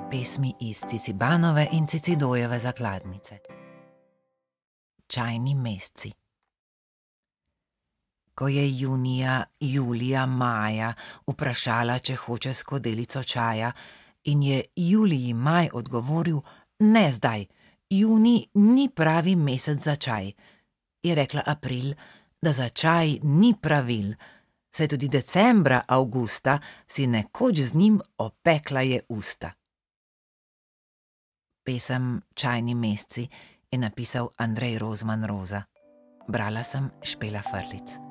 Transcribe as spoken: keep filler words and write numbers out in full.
Pesmi iz Cicibanove in Cicidojeve zakladnice. Čajni mesci. Ko je junija, julija, maja vprašala, če hoče skodelico čaja, in je Juliji maj odgovoril: "Ne zdaj, junij ni pravi mesec za čaj," je rekla april, da za čaj ni pravil, saj tudi decembra, avgusta si nekoč z njim opekla je usta. Pesem Čajni mesci je napisal Andrej Rozman Roza. Brala sem Špela Frlic.